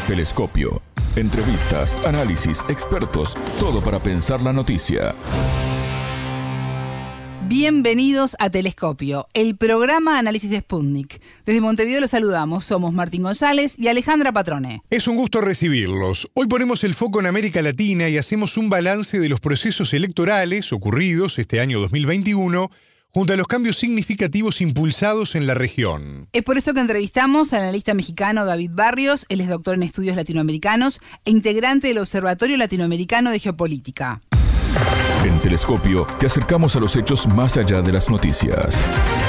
Telescopio. Entrevistas, análisis, expertos, todo para pensar la noticia. Bienvenidos a Telescopio, el programa Análisis de Sputnik. Desde Montevideo los saludamos, somos Martín González y Alejandra Patrone. Es un gusto recibirlos. Hoy ponemos el foco en América Latina y hacemos un balance de los procesos electorales ocurridos este año 2021 junto a los cambios significativos impulsados en la región. Es por eso que entrevistamos al analista mexicano David Barrios. Él es doctor en estudios latinoamericanos e integrante del Observatorio Latinoamericano de Geopolítica. En Telescopio te acercamos a los hechos más allá de las noticias.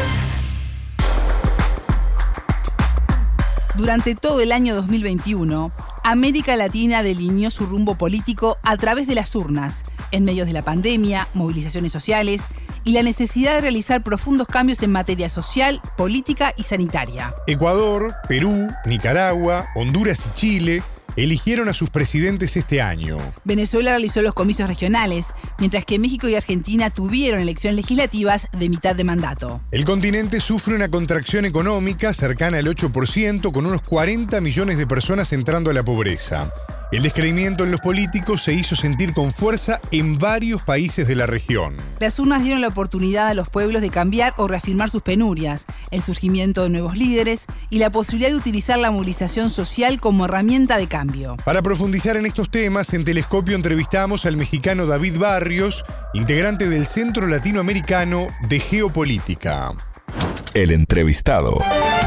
Durante todo el año 2021, América Latina delineó su rumbo político a través de las urnas, en medio de la pandemia, movilizaciones sociales y la necesidad de realizar profundos cambios en materia social, política y sanitaria. Ecuador, Perú, Nicaragua, Honduras y Chile eligieron a sus presidentes este año. Venezuela realizó los comicios regionales, mientras que México y Argentina tuvieron elecciones legislativas de mitad de mandato. El continente sufre una contracción económica cercana al 8%, con unos 40 millones de personas entrando a la pobreza. El descreimiento en los políticos se hizo sentir con fuerza en varios países de la región. Las urnas dieron la oportunidad a los pueblos de cambiar o reafirmar sus penurias, el surgimiento de nuevos líderes y la posibilidad de utilizar la movilización social como herramienta de cambio. Para profundizar en estos temas, en Telescopio entrevistamos al mexicano David Barrios, integrante del Centro Latinoamericano de Geopolítica. El entrevistado.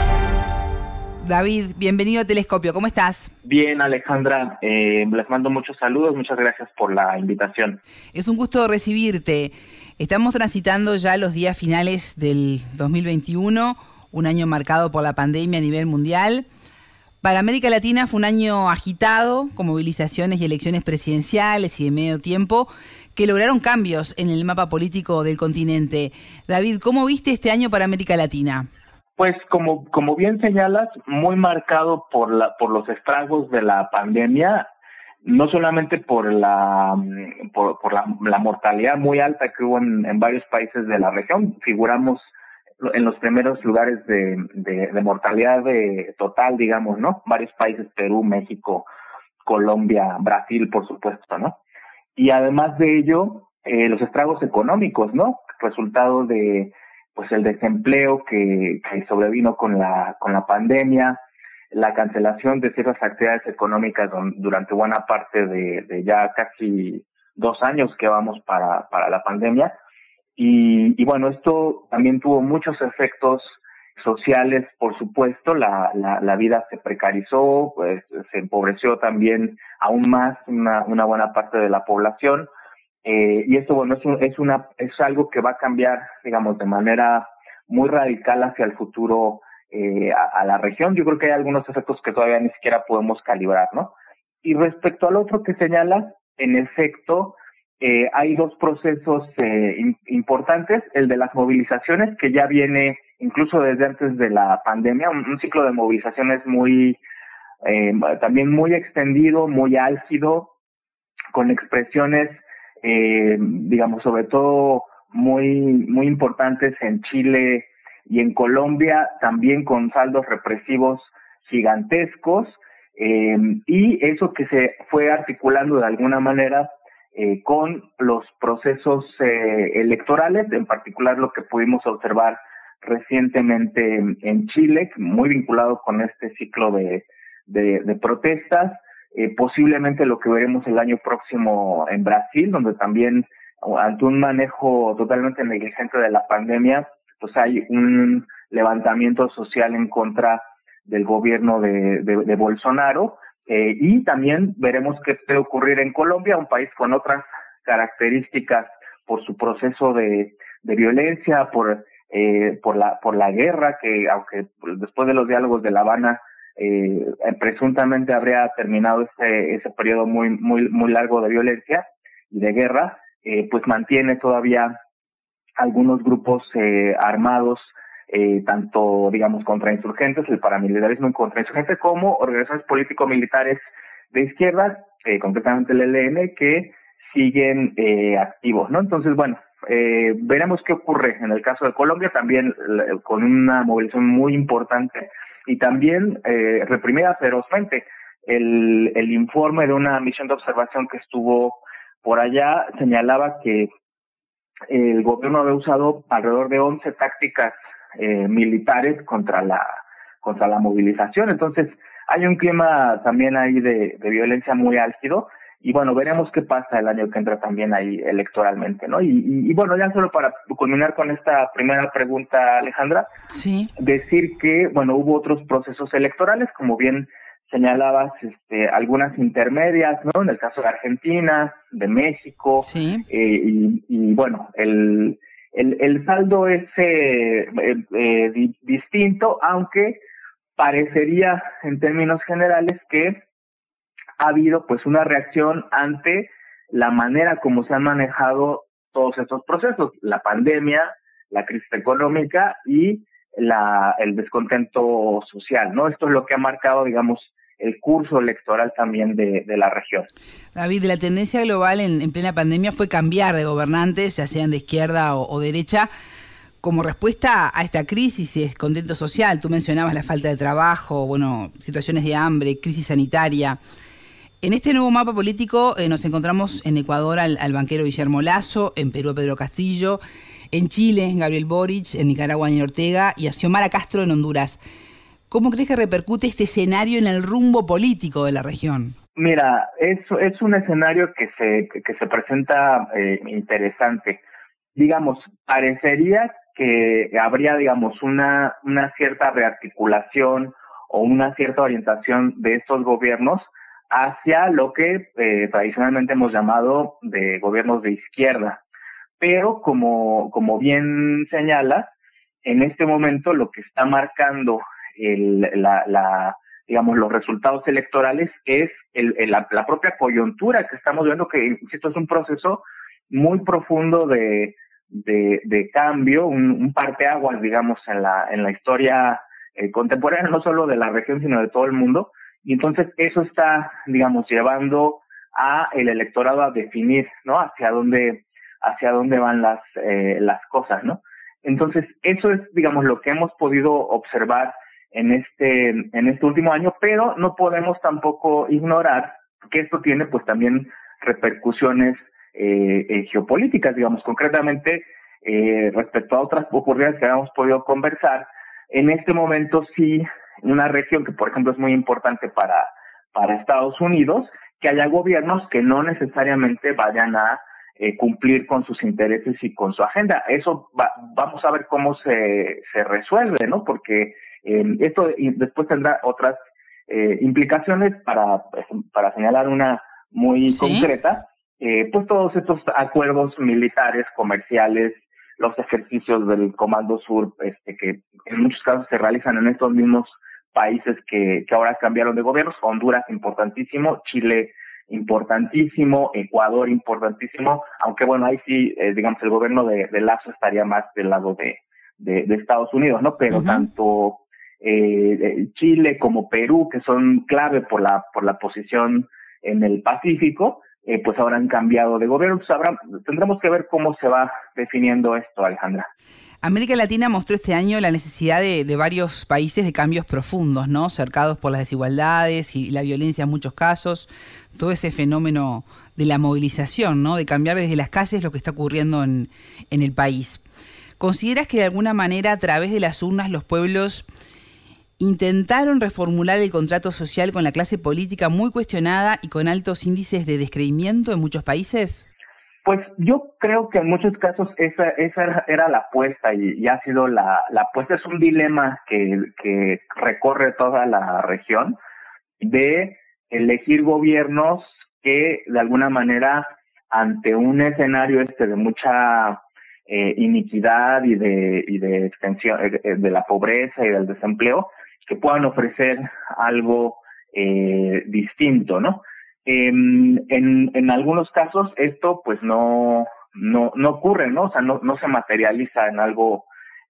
David, bienvenido a Telescopio, ¿cómo estás? Bien, Alejandra, les mando muchos saludos, muchas gracias por la invitación. Es un gusto recibirte. Estamos transitando ya los días finales del 2021, un año marcado por la pandemia a nivel mundial. Para América Latina fue un año agitado, con movilizaciones y elecciones presidenciales y de medio tiempo, que lograron cambios en el mapa político del continente. David, ¿cómo viste este año para América Latina? Pues como bien señalas, muy marcado por los estragos de la pandemia, no solamente por la mortalidad muy alta que hubo en varios países de la región. Figuramos en los primeros lugares de mortalidad total, digamos, ¿no? Varios países: Perú, México, Colombia, Brasil, por supuesto, ¿no? Y además de ello, los estragos económicos, ¿no? Resultado de el desempleo que sobrevino con la pandemia, la cancelación de ciertas actividades económicas durante buena parte de ya casi 2 años que vamos para la pandemia. Y bueno, esto también tuvo muchos efectos sociales, por supuesto. La vida se precarizó, pues se empobreció también aún más una buena parte de la población. Y esto, bueno, es algo que va a cambiar, digamos, de manera muy radical hacia el futuro a la región. Yo creo que hay algunos efectos que todavía ni siquiera podemos calibrar, ¿no? Y respecto al otro que señalas, en efecto, hay 2 procesos importantes: el de las movilizaciones, que ya viene incluso desde antes de la pandemia, un ciclo de movilizaciones también muy extendido, muy álgido, con expresiones digamos, sobre todo muy importantes en Chile y en Colombia, también con saldos represivos gigantescos, y eso que se fue articulando de alguna manera con los procesos electorales, en particular lo que pudimos observar recientemente en Chile, muy vinculado con este ciclo de protestas. Posiblemente lo que veremos el año próximo en Brasil, donde también, ante un manejo totalmente negligente de la pandemia, pues hay un levantamiento social en contra del gobierno de Bolsonaro, y también veremos qué puede ocurrir en Colombia, un país con otras características por su proceso de violencia, por la guerra, que aunque después de los diálogos de La Habana presuntamente habría terminado ese periodo muy largo de violencia y de guerra, pues mantiene todavía algunos grupos armados, tanto, digamos, contrainsurgentes, el paramilitarismo contrainsurgente, como organizaciones político-militares de izquierda, concretamente el ELN, que siguen activos, ¿no? Entonces, bueno, veremos qué ocurre en el caso de Colombia, también con una movilización muy importante y también reprimida ferozmente. el informe de una misión de observación que estuvo por allá señalaba que el gobierno había usado alrededor de 11 tácticas militares contra la movilización. Entonces, hay un clima también ahí de violencia muy álgido. Y bueno, veremos qué pasa el año que entra también ahí electoralmente, ¿no? Y bueno, ya solo para culminar con esta primera pregunta, Alejandra, sí, decir que, bueno, hubo otros procesos electorales, como bien señalabas, algunas intermedias, ¿no? En el caso de Argentina, de México, sí. Y bueno, el saldo es distinto, aunque parecería en términos generales que ha habido pues una reacción ante la manera como se han manejado todos estos procesos, la pandemia, la crisis económica y el descontento social, ¿no? Esto es lo que ha marcado, digamos, el curso electoral también de la región. David, la tendencia global en plena pandemia fue cambiar de gobernantes, ya sean de izquierda o derecha, como respuesta a esta crisis y descontento social. Tú mencionabas la falta de trabajo, bueno, situaciones de hambre, crisis sanitaria. En este nuevo mapa político nos encontramos en Ecuador al banquero Guillermo Lasso, en Perú a Pedro Castillo, en Chile Gabriel Boric, en Nicaragua Daniel Ortega y a Xiomara Castro en Honduras. ¿Cómo crees que repercute este escenario en el rumbo político de la región? Mira, es un escenario que se presenta interesante. Digamos, parecería que habría, digamos, una cierta rearticulación o una cierta orientación de estos gobiernos hacia lo que tradicionalmente hemos llamado de gobiernos de izquierda. Pero como bien señalas, en este momento lo que está marcando digamos, los resultados electorales es la propia coyuntura que estamos viendo, que insisto, es un proceso muy profundo de cambio, un parteaguas, digamos, en la historia contemporánea, no solo de la región, sino de todo el mundo. Y entonces eso está, digamos, llevando a el electorado a definir, ¿no? hacia dónde van las cosas, ¿no? Entonces, eso es, digamos, lo que hemos podido observar en este último año, pero no podemos tampoco ignorar que esto tiene, pues, también repercusiones geopolíticas, digamos, concretamente respecto a otras oportunidades que habíamos podido conversar. En este momento sí, una región que, por ejemplo, es muy importante para Estados Unidos, que haya gobiernos que no necesariamente vayan a cumplir con sus intereses y con su agenda. Eso vamos a ver cómo se resuelve, ¿no? Porque esto después tendrá otras implicaciones. Para señalar una muy concreta, pues todos estos acuerdos militares, comerciales, los ejercicios del Comando Sur, que en muchos casos se realizan en estos mismos países que ahora cambiaron de gobiernos. Honduras, importantísimo; Chile, importantísimo; Ecuador, importantísimo, aunque bueno, ahí sí, digamos, el gobierno de Lasso estaría más del lado de Estados Unidos, ¿no? Pero tanto Chile como Perú, que son clave por la posición en el Pacífico, pues ahora han cambiado de gobierno. Pues tendremos que ver cómo se va definiendo esto, Alejandra. América Latina mostró este año la necesidad de varios países de cambios profundos, ¿no? Cercados por las desigualdades y la violencia en muchos casos, todo ese fenómeno de la movilización, ¿no? De cambiar desde las calles lo que está ocurriendo en el país. ¿Consideras que de alguna manera a través de las urnas los pueblos intentaron reformular el contrato social con la clase política muy cuestionada y con altos índices de descreimiento en muchos países? Pues yo creo que en muchos casos esa era la apuesta y ha sido la apuesta. Es un dilema que recorre toda la región, de elegir gobiernos que de alguna manera, ante un escenario de mucha iniquidad y de extensión de la pobreza y del desempleo, que puedan ofrecer algo distinto, ¿no? En algunos casos esto pues no ocurre, ¿no? O sea, no se materializa en algo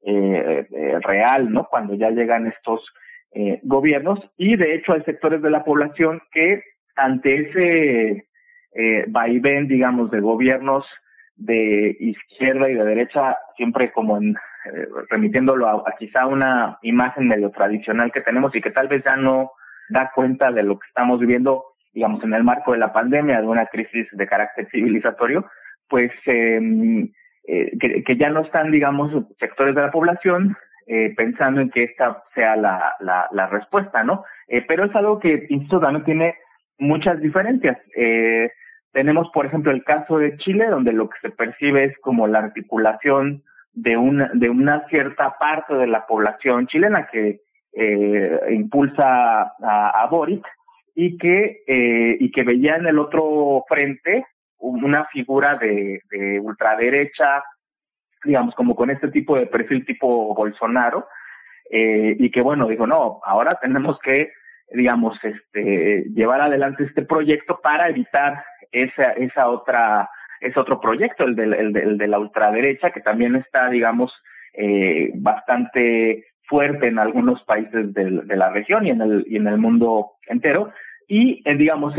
real, ¿no? Cuando ya llegan estos gobiernos, y de hecho hay sectores de la población que ante ese vaivén, digamos, de gobiernos de izquierda y de derecha, siempre como remitiéndolo a quizá una imagen medio tradicional que tenemos y que tal vez ya no da cuenta de lo que estamos viviendo, digamos, en el marco de la pandemia, de una crisis de carácter civilizatorio, pues que ya no están, digamos, sectores de la población pensando en que esta sea la respuesta, ¿no? Pero es algo que, insisto, también tiene muchas diferencias. Tenemos, por ejemplo, el caso de Chile, donde lo que se percibe es como la articulación de una cierta parte de la población chilena que impulsa a Boric y que veía en el otro frente una figura de ultraderecha, digamos, como con este tipo de perfil tipo Bolsonaro, y que, bueno, dijo, no, ahora tenemos que, digamos, llevar adelante este proyecto para evitar ese otro proyecto, el de la ultraderecha, que también está, digamos, bastante fuerte en algunos países de la región y en el mundo entero. Y, digamos,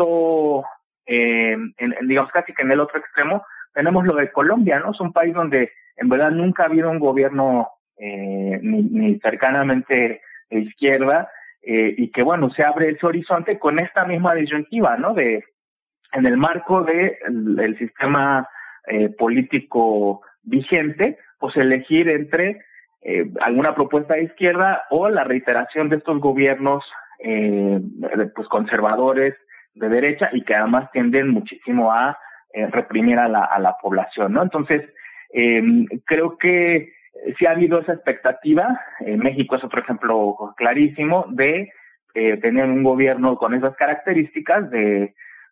digamos, casi que en el otro extremo, tenemos lo de Colombia, ¿no? Es un país donde en verdad nunca ha habido un gobierno ni cercanamente de izquierda, y que, bueno, se abre ese horizonte con esta misma disyuntiva, ¿no? En el marco del sistema político vigente, pues elegir entre alguna propuesta de izquierda o la reiteración de estos gobiernos pues conservadores de derecha, y que además tienden muchísimo a reprimir a la población, ¿no? Entonces, creo que sí ha habido esa expectativa. México es otro ejemplo clarísimo de tener un gobierno con esas características de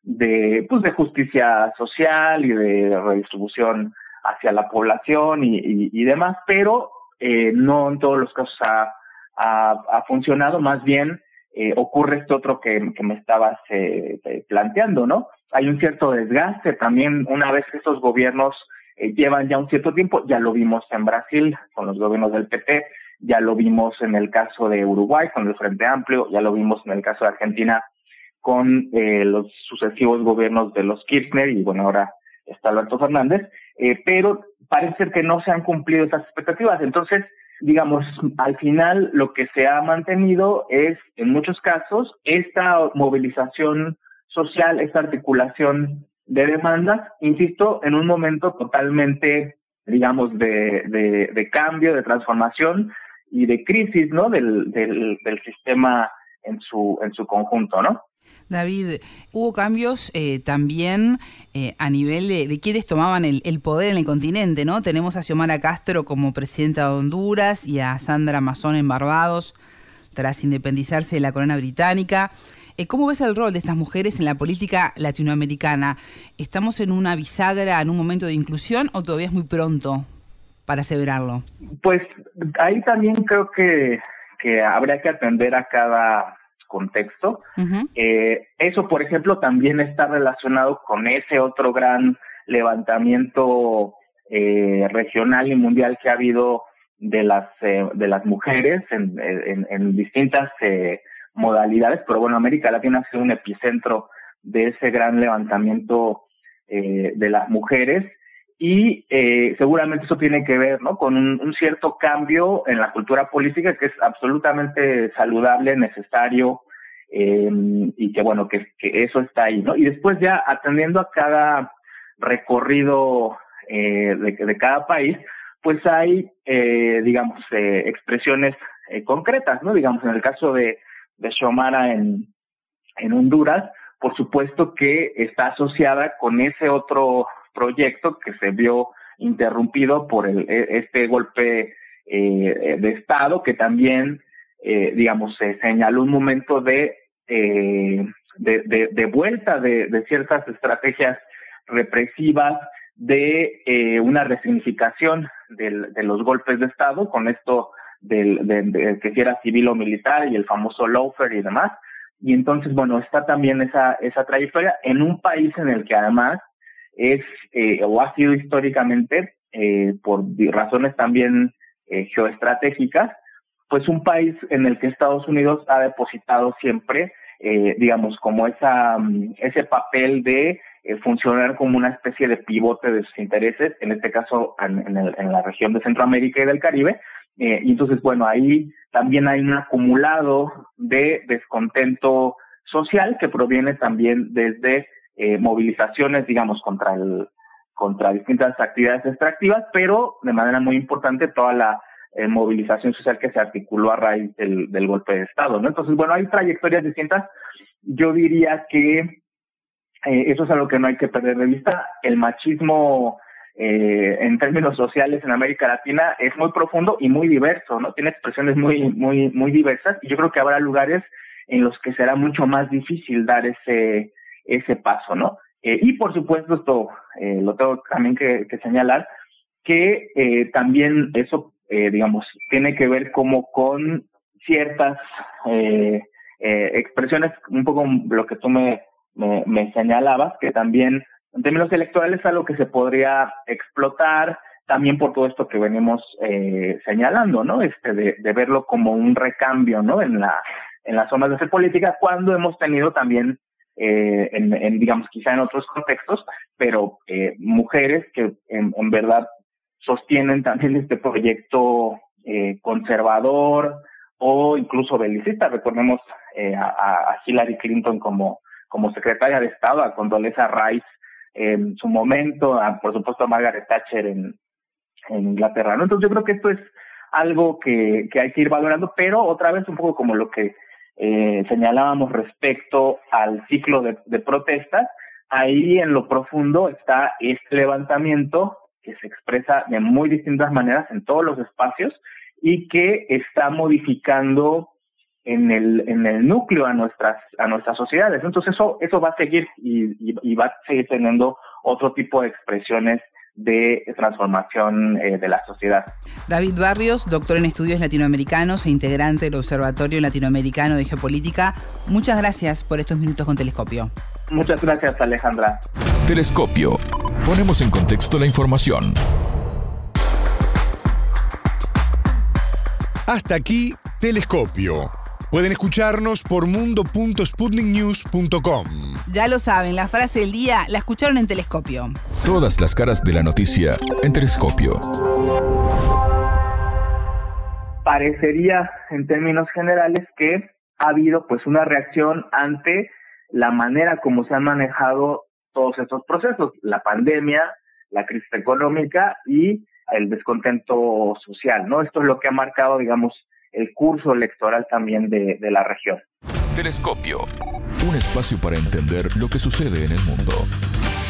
justicia social y de redistribución hacia la población y demás, pero no en todos los casos ha funcionado. Más bien ocurre esto otro que me estabas planteando, ¿no? Hay un cierto desgaste también una vez que estos gobiernos llevan ya un cierto tiempo. Ya lo vimos en Brasil con los gobiernos del PT, ya lo vimos en el caso de Uruguay con el Frente Amplio, ya lo vimos en el caso de Argentina con los sucesivos gobiernos de los Kirchner, y bueno, ahora está Alberto Fernández, pero parece ser que no se han cumplido esas expectativas. Entonces, digamos, al final lo que se ha mantenido es, en muchos casos, esta movilización social, esta articulación de demandas, insisto, en un momento totalmente, digamos, de cambio, de transformación y de crisis, ¿no? Del sistema en su conjunto, ¿no? David, hubo cambios también a nivel de quienes tomaban el poder en el continente, ¿no? Tenemos a Xiomara Castro como presidenta de Honduras y a Sandra Mazón en Barbados, tras independizarse de la corona británica. ¿Cómo ves el rol de estas mujeres en la política latinoamericana? ¿Estamos en una bisagra, en un momento de inclusión, o todavía es muy pronto para aseverarlo? Pues ahí también creo que habría que atender a cada contexto. Uh-huh. Eso, por ejemplo, también está relacionado con ese otro gran levantamiento regional y mundial que ha habido de las mujeres en distintas modalidades, pero bueno, América Latina ha sido un epicentro de ese gran levantamiento de las mujeres, y seguramente eso tiene que ver, ¿no?, con un cierto cambio en la cultura política que es absolutamente saludable, necesario, y que bueno, que eso está ahí, ¿no? Y después ya atendiendo a cada recorrido de cada país, pues hay, digamos, expresiones concretas, ¿no? Digamos, en el caso de Xiomara en Honduras, por supuesto que está asociada con ese otro proyecto que se vio interrumpido por este golpe de Estado, que también, digamos, se señaló un momento de vuelta de ciertas estrategias represivas, de una resignificación de los golpes de Estado, con esto de que si era civil o militar y el famoso lawfare y demás. Y entonces, bueno, está también esa trayectoria en un país en el que además es o ha sido históricamente, por razones también geoestratégicas, pues un país en el que Estados Unidos ha depositado siempre, digamos, como ese papel de funcionar como una especie de pivote de sus intereses, en este caso en la región de Centroamérica y del Caribe, Y entonces, bueno, ahí también hay un acumulado de descontento social que proviene también desde movilizaciones, digamos, contra distintas actividades extractivas, pero de manera muy importante toda la movilización social que se articuló a raíz del golpe de Estado, ¿no? Entonces, bueno, hay trayectorias distintas. Yo diría que eso es algo que no hay que perder de vista. El machismo en términos sociales en América Latina es muy profundo y muy diverso, ¿no? Tiene expresiones muy diversas, y yo creo que habrá lugares en los que será mucho más difícil dar ese paso, ¿no? Y por supuesto esto lo tengo también que señalar, que también eso, digamos, tiene que ver como con ciertas expresiones, un poco lo que tú me señalabas, que también en términos electorales es algo que se podría explotar también por todo esto que venimos señalando, ¿no? De verlo como un recambio, ¿no? En las formas de hacer política, cuando hemos tenido también digamos, quizá en otros contextos, pero mujeres que en verdad sostienen también este proyecto conservador o incluso belicista. Recordemos a Hillary Clinton como secretaria de Estado, a Condoleezza Rice en su momento, por supuesto a Margaret Thatcher en Inglaterra, ¿no? Entonces yo creo que esto es algo que hay que ir valorando, pero otra vez un poco como lo que señalábamos respecto al ciclo de protestas, ahí en lo profundo está este levantamiento que se expresa de muy distintas maneras en todos los espacios y que está modificando en el núcleo a nuestras sociedades. Entonces eso va a seguir y va a seguir teniendo otro tipo de expresiones de transformación de la sociedad. David Barrios, doctor en estudios latinoamericanos e integrante del Observatorio Latinoamericano de Geopolítica, muchas gracias por estos minutos con Telescopio. Muchas gracias, Alejandra. Telescopio. Ponemos en contexto la información. Hasta aquí, Telescopio. Pueden escucharnos por mundo.sputniknews.com. Ya lo saben, la frase del día la escucharon en Telescopio. Todas las caras de la noticia en Telescopio. Parecería, en términos generales, que ha habido pues una reacción ante la manera como se han manejado todos estos procesos, la pandemia, la crisis económica y el descontento social, ¿no? Esto es lo que ha marcado, digamos, el curso electoral también de la región. Telescopio. Un espacio para entender lo que sucede en el mundo.